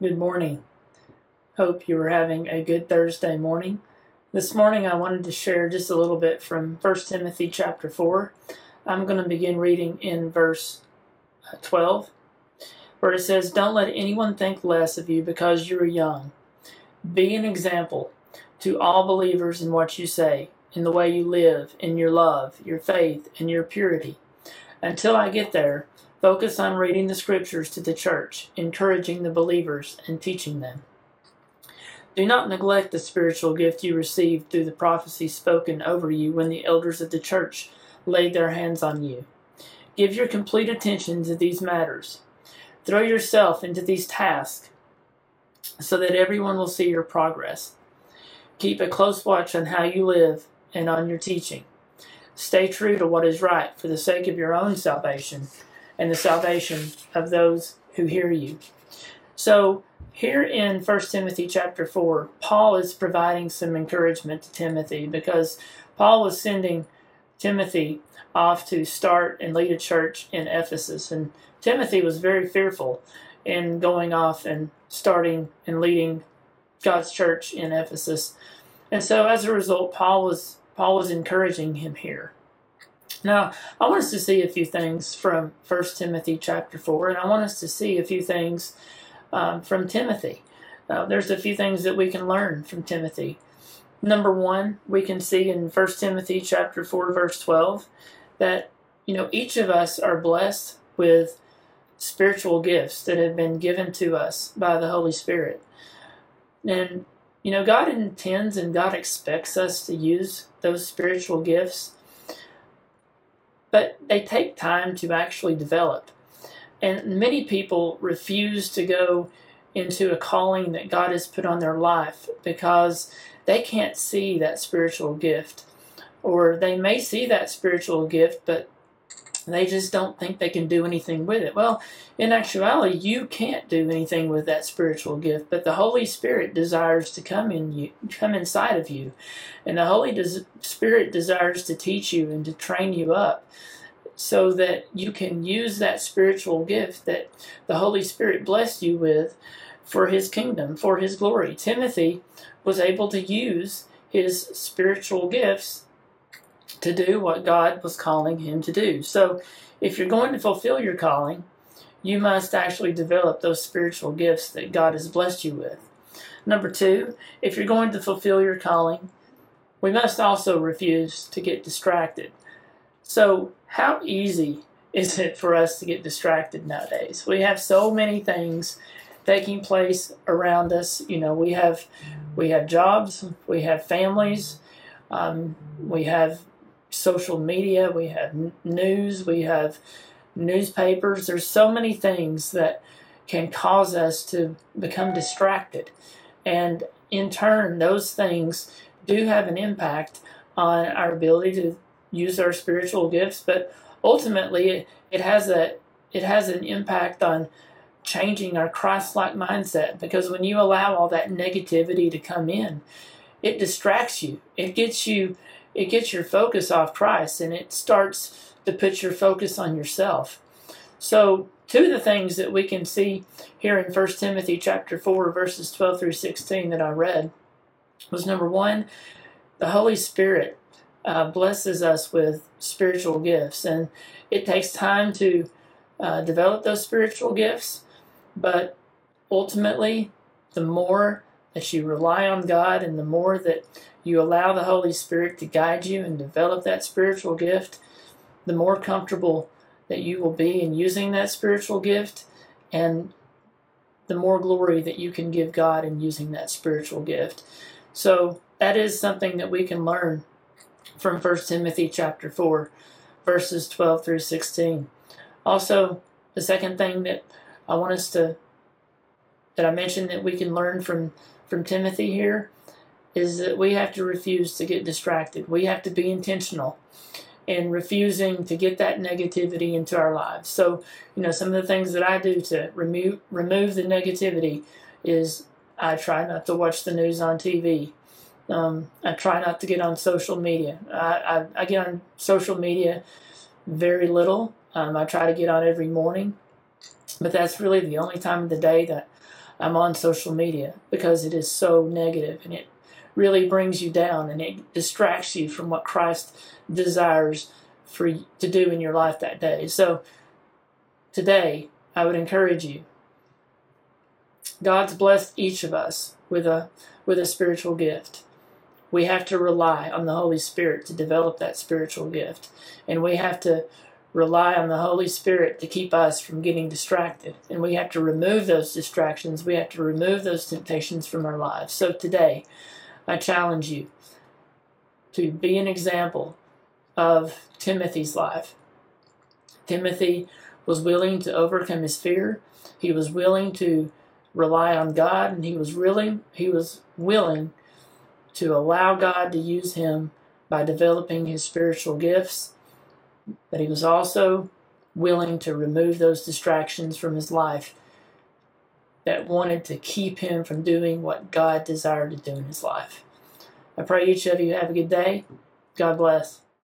Good morning. Hope you are having a good Thursday morning. This morning I wanted to share just a little bit from 1 Timothy chapter 4. I'm going to begin reading in verse 12, where it says, "Don't let anyone think less of you because you are young. Be an example to all believers in what you say, in the way you live, in your love, your faith, and your purity. Until I get there, focus on reading the scriptures to the church, encouraging the believers, and teaching them. Do not neglect the spiritual gift you received through the prophecy spoken over you when the elders of the church laid their hands on you. Give your complete attention to these matters. Throw yourself into these tasks so that everyone will see your progress. Keep a close watch on how you live and on your teaching. Stay true to what is right for the sake of your own salvation and the salvation of those who hear you." So here in 1 Timothy chapter 4, Paul is providing some encouragement to Timothy because Paul was sending Timothy off to start and lead a church in Ephesus. And Timothy was very fearful in going off and starting and leading God's church in Ephesus. And so as a result, Paul was encouraging him here. Now, I want us to see a few things from 1 Timothy chapter 4, and I want us to see a few things from Timothy. There's a few things that we can learn from Timothy. Number one, we can see in 1 Timothy chapter 4, verse 12, that each of us are blessed with spiritual gifts that have been given to us by the Holy Spirit. And God intends and God expects us to use those spiritual gifts, but they take time to actually develop. And many people refuse to go into a calling that God has put on their life because they can't see that spiritual gift. Or they may see that spiritual gift, but they just don't think they can do anything with it. Well, in actuality, you can't do anything with that spiritual gift, but the Holy Spirit desires to come inside of you. And the Holy Spirit desires to teach you and to train you up so that you can use that spiritual gift that the Holy Spirit blessed you with for His kingdom, for His glory. Timothy was able to use his spiritual gifts to do what God was calling him to do. So if you're going to fulfill your calling, you must actually develop those spiritual gifts that God has blessed you with. Number two, if you're going to fulfill your calling, we must also refuse to get distracted. So how easy is it for us to get distracted nowadays? We have so many things taking place around us. We have jobs, we have families, we have social media, we have news, we have newspapers. There's so many things that can cause us to become distracted. And in turn, those things do have an impact on our ability to use our spiritual gifts, but ultimately it has an impact on changing our Christ-like mindset, because when you allow all that negativity to come in, it distracts you. It gets your focus off Christ, and it starts to put your focus on yourself. So two of the things that we can see here in 1 Timothy chapter 4, verses 12 through 16 that I read was, number one, the Holy Spirit blesses us with spiritual gifts, and it takes time to develop those spiritual gifts, but ultimately, the more that you rely on God and the more that you allow the Holy Spirit to guide you and develop that spiritual gift, the more comfortable that you will be in using that spiritual gift, and the more glory that you can give God in using that spiritual gift. So that is something that we can learn from 1 Timothy chapter 4, verses 12 through 16. Also, the second thing that I mentioned that we can learn from Timothy here is that we have to refuse to get distracted. We have to be intentional in refusing to get that negativity into our lives. So, some of the things that I do to remove the negativity is I try not to watch the news on TV. I try not to get on social media. I get on social media very little. I try to get on every morning, but that's really the only time of the day that I'm on social media because it is so negative and it really brings you down and it distracts you from what Christ desires for you to do in your life that day. So today, I would encourage you. God's blessed each of us with a spiritual gift. We have to rely on the Holy Spirit to develop that spiritual gift. And we have to rely on the Holy Spirit to keep us from getting distracted. And we have to remove those distractions. We have to remove those temptations from our lives. So today, I challenge you to be an example of Timothy's life. Timothy was willing to overcome his fear. He was willing to rely on God, and he was willing to allow God to use him by developing his spiritual gifts. But he was also willing to remove those distractions from his life that wanted to keep him from doing what God desired to do in his life. I pray each of you have a good day. God bless.